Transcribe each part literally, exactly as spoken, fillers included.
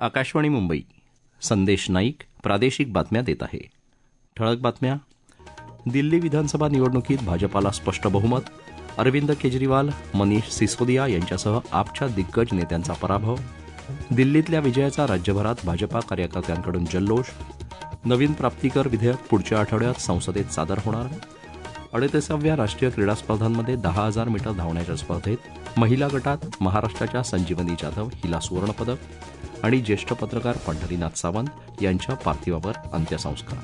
आकाशवाणी मुंबई. संदेश नाईक प्रादेशिक बातम्या देत आहे. ठळक बातम्या. दिल्ली विधानसभा निवडणुकीत भाजपाला स्पष्ट बहुमत. अरविंद केजरीवाल, मनीष सिसोदिया यांच्यासह आपच्या दिग्गज नेत्यांचा पराभव. दिल्लीतल्या विजयाचा राज्यभरात भाजपा कार्यकर्त्यांकडून जल्लोष. नवीन प्राप्तिकर विधेयक पुढच्या आठवड्यात संसदेत सादर होणार. अडतीसाव्या राष्ट्रीय क्रीडा स्पर्धांमध्ये दहा हजार मीटर धावण्याच्या स्पर्धेत महिला गटात महाराष्ट्राच्या संजीवनी जाधव हिला सुवर्णपदक आणि ज्येष्ठ पत्रकार पंढरीनाथ सावंत यांच्या पार्थिवावर अंत्यसंस्कार.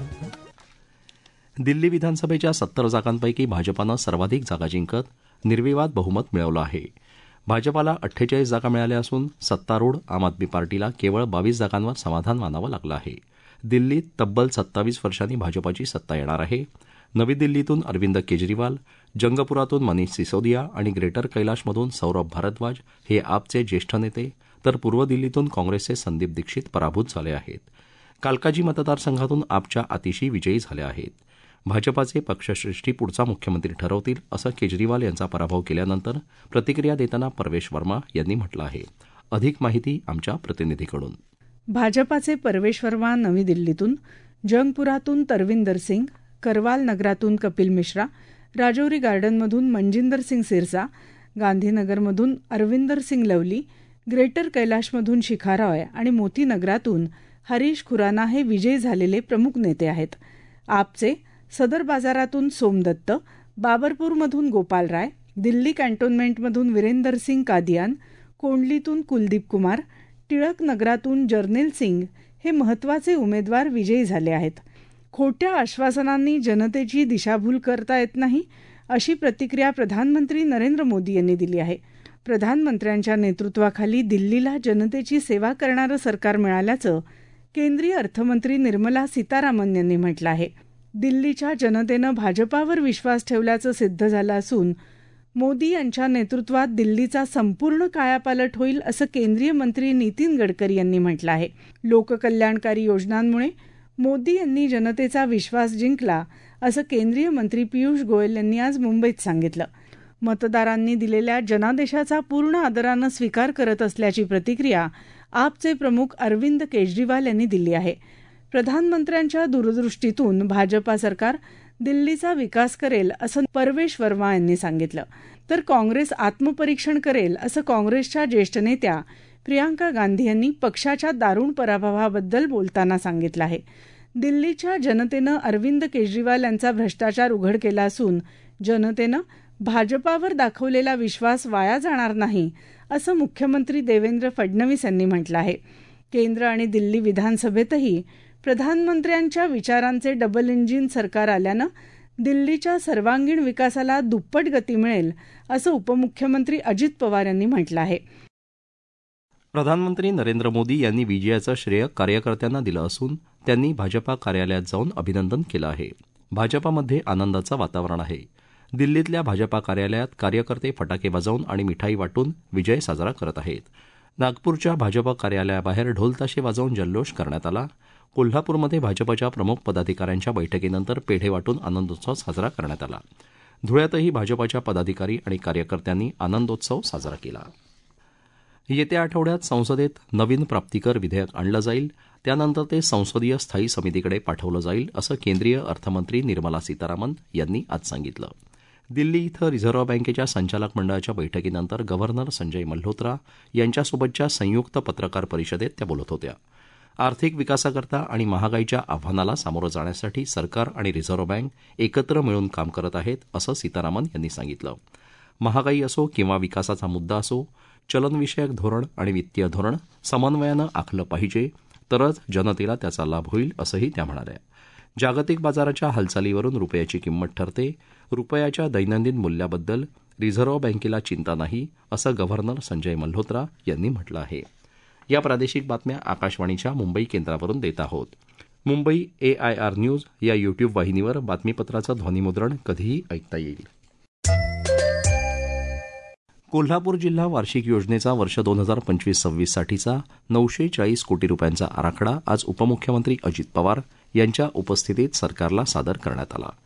दिल्ली विधानसभेच्या सत्तर जागांपैकी भाजपानं सर्वाधिक जागा जिंकत निर्विवाद बहुमत मिळवलं आहे. भाजपाला अठ्ठेचाळीस जागा मिळाल्या असून सत्तारूढ आम आदमी पार्टीला केवळ बावीस जागांवर समाधान मानावं लागलं आहे. दिल्लीत तब्बल सत्तावीस वर्षांनी भाजपाची सत्ता येणार आहे. नवी दिल्लीतून अरविंद केजरीवाल, जंगपुरातून मनीष सिसोदिया आणि ग्रेटर कैलाशमधून सौरभ भारद्वाज हे आपचे ज्येष्ठ नेते, तर पूर्व दिल्लीतून काँग्रेसचे संदीप दीक्षित पराभूत झाले आहेत. कालकाजी मतदारसंघातून आपच्या आतिशी विजयी झाले आहेत. भाजपाचे पक्षश्रेष्ठी पुढचा मुख्यमंत्री ठरवतील असं केजरीवाल यांचा पराभव केल्यानंतर प्रतिक्रिया देताना परवेश वर्मा यांनी म्हटलं आहे. अधिक माहिती आमच्या प्रतिनिधीकडून. भाजपाचे परवेश वर्मा नवी दिल्लीतून, जंगपुरातून तरविंदर सिंग, करवाल नगरातून कपिल मिश्रा, राजौरी गार्डनमधून मनजिंदर सिंग सिरसा, गांधीनगरमधून अरविंदर सिंग लवली, ग्रेटर कैलाशमधून शिखा रॉय आणि मोती नगरातून हरीश खुराना हे विजयी झालेले प्रमुख नेते आहेत. आपचे सदर बाजारातून सोमदत्त, बाबरपूरमधून गोपाल राय, दिल्ली कॅन्टोन्मेंटमधून विरेंदर सिंग कादियान, कोंडलीतून कुलदीप कुमार, टिळक नगरातून जर्नेल सिंग हे महत्त्वाचे उमेदवार विजयी झाले आहेत. खोट्या आश्वासनांनी जनतेची दिशाभूल करता येत नाही, अशी प्रतिक्रिया प्रधानमंत्री नरेंद्र मोदी यांनी दिली आहे. प्रधानमंत्र्यांच्या नेतृत्वाखाली दिल्लीला जनतेची सेवा करणारं सरकार मिळाल्याचं केंद्रीय अर्थमंत्री निर्मला सीतारामन यांनी म्हटलं आहे. दिल्लीच्या जनतेनं भाजपावर विश्वास ठेवल्याचं सिद्ध झालं असून मोदी यांच्या नेतृत्वात दिल्लीचा संपूर्ण कायापालट होईल असं केंद्रीय मंत्री नितीन गडकरी यांनी म्हटलं आहे. लोककल्याणकारी योजनांमुळे मोदी यांनी जनतेचा विश्वास जिंकला असं केंद्रीय मंत्री पियुष गोयल यांनी आज मुंबईत सांगितलं. मतदारांनी दिलेल्या जनादेशाचा पूर्ण आदरानं स्वीकार करत असल्याची प्रतिक्रिया आपचे प्रमुख अरविंद केजरीवाल यांनी दिली आहे. प्रधानमंत्र्यांच्या दूरदृष्टीतून भाजपा सरकार दिल्लीचा विकास करेल असं परवेश वर्मा यांनी सांगितलं. तर काँग्रेस आत्मपरीक्षण करेल असं काँग्रेसच्या ज्येष्ठ नेत्या प्रियांका गांधी यांनी पक्षाच्या दारुण पराभवाबद्दल बोलताना सांगितलं आहे. दिल्लीच्या जनतेनं अरविंद केजरीवाल यांचा भ्रष्टाचार उघड केला असून जनतेनं भाजपावर दाखवलेला विश्वास वाया जाणार नाही असं मुख्यमंत्री देवेंद्र फडणवीस यांनी म्हटलं आहे. केंद्र आणि दिल्ली विधानसभेतही प्रधानमंत्र्यांच्या विचारांचे डबल इंजिन सरकार आल्यानं दिल्लीच्या सर्वांगीण विकासाला दुप्पट गती मिळेल असं उपमुख्यमंत्री अजित पवार यांनी म्हटलं आहे. प्रधानमंत्री नरेंद्र मोदी यांनी विजयाचं श्रेय कार्यकर्त्यांना दिलं असून त्यांनी भाजपा कार्यालयात जाऊन अभिनंदन केलं आहे. भाजपामध्ये आनंदाचं वातावरण आहे. दिल्लीतल्या भाजपा कार्यालयात कार्यकर्ते फटाके वाजवून आणि मिठाई वाटून विजय साजरा करत आहेत. नागपूरच्या भाजपा कार्यालयाबाहेर ढोलताशे वाजवून जल्लोष करण्यात आला. कोल्हापूरमध्ये भाजपच्या प्रमुख पदाधिकाऱ्यांच्या बैठकीनंतर पेढे वाटून आनंदोत्सव साजरा करण्यात आला. धुळ्यातही भाजपाच्या पदाधिकारी आणि कार्यकर्त्यांनी आनंदोत्सव साजरा केला. येत्या आठवड्यात संसदेत नवीन प्राप्तिकर विधेयक आणलं जाईल. त्यानंतर ते संसदीय स्थायी समितीकडे पाठवलं जाईल असं केंद्रीय अर्थमंत्री निर्मला सीतारामन यांनी आज सांगितलं. दिल्ली इथं रिझर्व्ह बँकेच्या संचालक मंडळाच्या बैठकीनंतर गव्हर्नर संजय मल्होत्रा यांच्यासोबतच्या संयुक्त पत्रकार परिषदेत त्या बोलत होत्या. आर्थिक विकासाकरता आणि महागाईच्या आव्हानाला सामोरं जाण्यासाठी सरकार आणि रिझर्व्ह बँक एकत्र मिळून काम करत आहेत असं सीतारामन यांनी सांगितलं. महागाई असो किंवा विकासाचा मुद्दा असो, चलनविषयक धोरण आणि वित्तीय धोरण समन्वयानं आखलं पाहिजे, तरच जनतेला त्याचा लाभ होईल असंही त्या म्हणाल्या. जागतिक बाजाराच्या हालचालीवरून रुपयाची किंमत ठरते. रुपयाच्या दैनंदिन मूल्याबद्दल रिझर्व्ह बँकेला चिंता नाही असं गव्हर्नर संजय मल्होत्रा यांनी म्हटलं आहे. या प्रादेशिक बातम्या आकाशवाणीच्या मुंबई केंद्रावरून देत आहोत. Mumbai A I R news या युट्यूब वाहिनीवर बातमीपत्राचं ध्वनिमुद्रण कधीही ऐकता येईल. कोल्हापूर जिल्हा वार्षिक योजनेचा वर्ष दोन हजार पंचवीस सव्वीस साठीचा नऊशे चाळीस कोटी रुपयांचा आराखडा आज उपमुख्यमंत्री अजित पवार यांच्या उपस्थितीत सरकारला सादर करण्यात आला.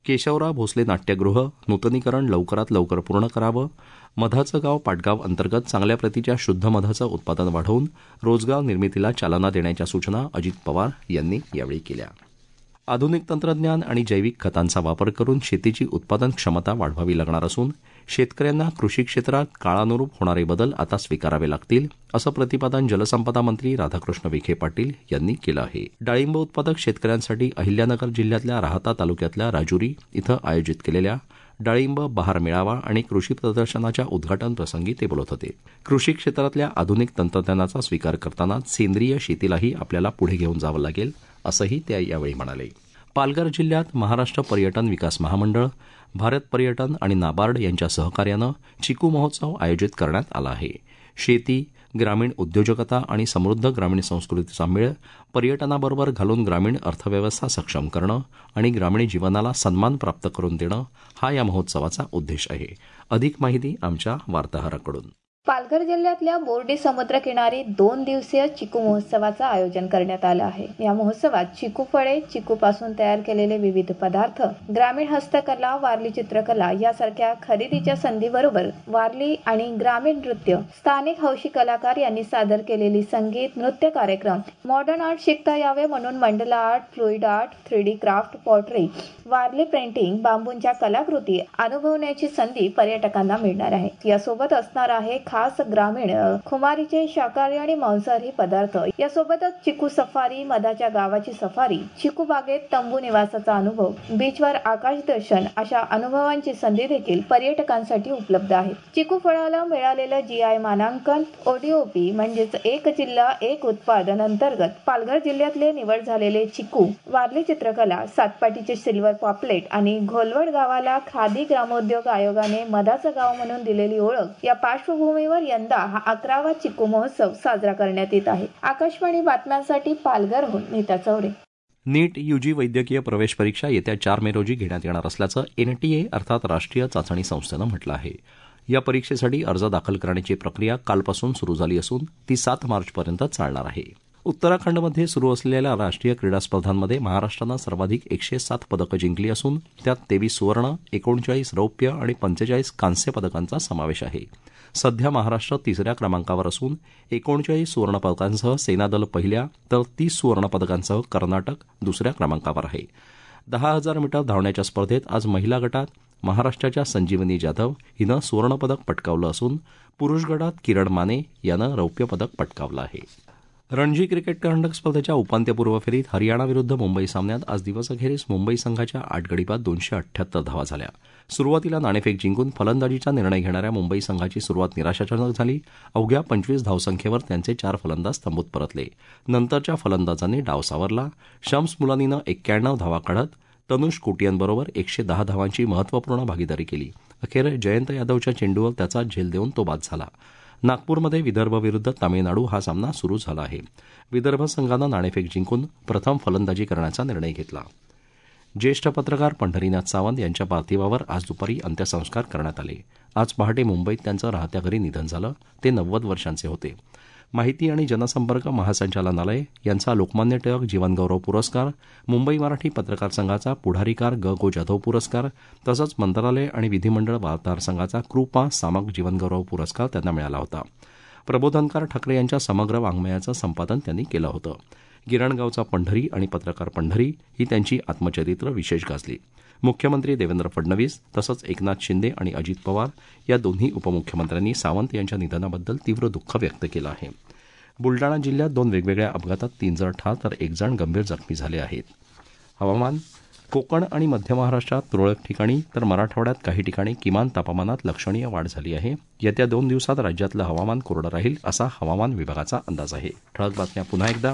केशवराव भोसले नाट्यगृह नूतनीकरण लवकरात लवकर पूर्ण करावं. मधाचं गाव पाटगाव अंतर्गत चांगल्या प्रतीच्या शुद्ध मधाचं उत्पादन वाढवून रोजगार निर्मितीला चालना देण्याच्या सूचना अजित पवार यांनी यावेळी केल्या. आधुनिक तंत्रज्ञान आणि जैविक खतांचा वापर करून शेतीची उत्पादन क्षमता वाढवावी लागणार असून शेतकऱ्यांना कृषी क्षेत्रात काळानुरूप होणारे बदल आता स्वीकारावे लागतील असं प्रतिपादन जलसंपदा मंत्री राधाकृष्ण विखे पाटील यांनी केलं आहे. डाळिंब उत्पादक शेतकऱ्यांसाठी अहिल्यानगर जिल्ह्यातल्या राहाता तालुक्यातल्या राजुरी इथं आयोजित केलेल्या डाळिंब बहार मेळावा आणि कृषी प्रदर्शनाच्या उद्घाटन प्रसंगी ते बोलत होते. कृषी क्षेत्रातल्या आधुनिक तंत्रज्ञानाचा स्वीकार करताना सेंद्रिय शेतीलाही आपल्याला पुढे घेऊन जावं लागेल असंही ते यावेळी म्हणाले. पालघर जिल्ह्यात महाराष्ट्र पर्यटन विकास महामंडळ, भारत पर्यटन आणि नाबार्ड यांच्या सहकार्यानं चिकू महोत्सव आयोजित करण्यात आला आहे. शेती, ग्रामीण उद्योजकता आणि समृद्ध ग्रामीण संस्कृतीचा मेळ पर्यटनाबरोबर घालून ग्रामीण अर्थव्यवस्था सक्षम करणं आणि ग्रामीण जीवनाला सन्मान प्राप्त करून देणं हा या महोत्सवाचा उद्देश आहे. अधिक माहिती आमच्या वार्ताहराकडून. पालघर जिल्ह्यातल्या बोर्डी समुद्रकिनारी दोन दिवसीय चिकू महोत्सवाचं आयोजन करण्यात आलं आहे. या महोत्सवात चिकू फळे, चिकू पासून तयार केलेले विविध पदार्थ, ग्रामीण हस्तकला, वारली चित्रकला यासारख्या खरेदीच्या संधीबरोबर वारली आणि ग्रामीण नृत्य, स्थानिक हौशी कलाकार यांनी सादर केलेली संगीत, नृत्य कार्यक्रम, मॉडर्न आर्ट शिकता यावे म्हणून mandala art, fluid art, three D craft, pottery, Warli painting, बांबूंच्या कलाकृती अनुभवण्याची संधी पर्यटकांना मिळणार आहे. यासोबत असणार आहे खास ग्रामीण खुमारीचे शाकाहारी आणि मांसाहारी पदार्थ. यासोबतच चिकू सफारी, मधाच्या गावाची सफारी, चिकू बागेत तंबू निवासाचा अनुभव, बीचवर आकाश दर्शन अशा अनुभवांची संधी देखील पर्यटकांसाठी उपलब्ध आहे. चिकू फळाला मिळालेलं जी आय मानांकन ओडीओपी म्हणजेच एक जिल्हा एक उत्पादन अंतर्गत पालघर जिल्ह्यातले निवड झालेले चिकू, वारली चित्रकला, सातपाटीचे सिल्वर पॉपलेट आणि घोलवड गावाला खादी ग्रामोद्योग आयोगाने मधाचं गाव म्हणून दिलेली ओळख या पार्श्वभूमीवर यंदा हा अकरावा चिकू महोत्सव साजरा करण्यात येत आहे. आकाशवाणी बातम्यांसाठी पालघरहून नीता चौरे. नीट यूजी वैद्यकीय प्रवेश परीक्षा येत्या चार मे रोजी घेण्यात येणार असल्याचं एनटीए अर्थात राष्ट्रीय चाचणी संस्थेनं म्हटलं आहे. या परीक्षेसाठी अर्ज दाखल करण्याची प्रक्रिया कालपासून सुरू झाली असून ती सात मार्चपर्यंत चालणार आहे. उत्तराखंडमध्ये सुरू असलेल्या राष्ट्रीय क्रीडा स्पर्धांमध्ये महाराष्ट्रानं सर्वाधिक एकशे सात पदकं जिंकली असून त्यात तेवीस सुवर्ण, एकोणचाळीस रौप्य आणि पंचेचाळीस कांस्य पदकांचा समावेश आहे. सध्या महाराष्ट्र तिसऱ्या क्रमांकावर असून एकोणचाळीस सुवर्णपदकांसह सेनादल पहिल्या तर तीस सुवर्णपदकांसह कर्नाटक दुसऱ्या क्रमांकावर आहे. दहा हजार मीटर धावण्याच्या स्पर्धेत आज महिला गटात महाराष्ट्राच्या संजीवनी जाधव हिनं सुवर्णपदक पटकावलं असून पुरुष गटात किरण माने यानं रौप्य पदक पटकावलं आहे. रणजी क्रिकेट करंडक स्पर्धेच्या उपांत्यपूर्व फेरीत हरियाणाविरुद्ध मुंबई सामन्यात आज दिवसअखेरीस मुंबई संघाच्या आठ गडी बाद दोनशे अठ्ठ्याहत्तर धावा झाल्या. सुरुवातीला नाणेफेक जिंकून फलंदाजीचा निर्णय घेणाऱ्या मुंबई संघाची सुरुवात निराशाजनक झाली. अवघ्या पंचवीस धावसंख्येवर त्यांचे चार फलंदाज तंबूत परतले. नंतरच्या फलंदाजांनी डाव सावरला. शम्स मुलानीनं एक्क्याण्णव धावा काढत तनुष कोटियनबरोबर एकशे दहा धावांची महत्त्वपूर्ण भागीदारी केली. अखेर जयंत यादवच्या चेंडूवर त्याचा झेल देऊन तो बाद झाला. नागपूरमध्ये विदर्भ विरुद्ध तामिळनाडू हा सामना सुरू झाला आहे. विदर्भ संघानं नाणेफेक जिंकून प्रथम फलंदाजी करण्याचा निर्णय घेतला. ज्येष्ठ पत्रकार पंढरीनाथ सावंत यांच्या पार्थिवावर आज दुपारी अंत्यसंस्कार करण्यात आले. आज पहाटे मुंबईत त्यांचं राहत्या घरी निधन झालं. ते नव्वद वर्षांचे होते. माहिती आणि जनसंपर्क महासंचालनालय यांचा लोकमान्य टिळक जीवनगौरव पुरस्कार, मुंबई मराठी पत्रकार संघाचा पुढारीकार ग गो जाधव पुरस्कार तसंच मंत्रालय आणि विधिमंडळ वार्ताहर संघाचा कृपा सामक जीवनगौरव पुरस्कार त्यांना मिळाला होता. प्रबोधनकार ठाकरे यांच्या समग्र वाङ्मयाचं संपादन त्यांनी केलं होतं. गिरणगावचा पंढरी आणि पत्रकार पंढरी ही त्यांची आत्मचरित्र विशेष गाजली. मुख्यमंत्री देवेंद्र फडणवीस तसंच एकनाथ शिंदे आणि अजित पवार या दोन्ही उपमुख्यमंत्र्यांनी सावंत यांच्या निधनाबद्दल तीव्र दुःख व्यक्त केलं आहे. बुलडाणा जिल्ह्यात दोन वेगवेगळ्या अपघातात तीन जण ठार तर एक जण गंभीर जखमी झाले आहेत. हवामान. कोकण आणि मध्य महाराष्ट्रात तुरळक ठिकाणी तर मराठवाड्यात काही ठिकाणी किमान तापमानात लक्षणीय वाढ झाली आहे. येत्या दोन दिवसात राज्यातलं हवामान कोरडं राहील असा हवामान विभागाचा अंदाज आहे. ठळक बातम्या पुन्हा एकदा.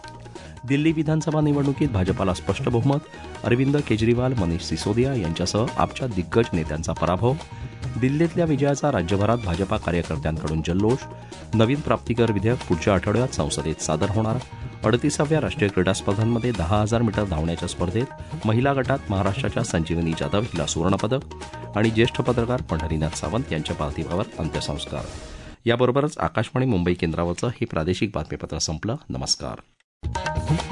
दिल्ली विधानसभा निवडणुकीत भाजपाला स्पष्ट बहुमत. अरविंद केजरीवाल, मनीष सिसोदिया यांच्यासह आपच्या दिग्गज नेत्यांचा पराभव. दिल्लीतल्या विजयाचा राज्यभरात भाजपा कार्यकर्त्यांकडून जल्लोष. नवीन प्राप्तिकर विधेयक पुढच्या आठवड्यात संसदेत सादर होणार. अडतीसाव्या राष्ट्रीय क्रीडा स्पर्धांमध्ये दहा हजार मीटर धावण्याच्या स्पर्धेत महिला गटात महाराष्ट्राच्या संजीवनी जाधव हिला सुवर्णपदक. आणि ज्येष्ठ पत्रकार पंढरीनाथ सावंत यांच्या पार्थिवावर अंत्यसंस्कार. याबरोबरच आकाशवाणी मुंबई केंद्रावरचं हे प्रादेशिक बातमीपत्र संपलं. नमस्कार.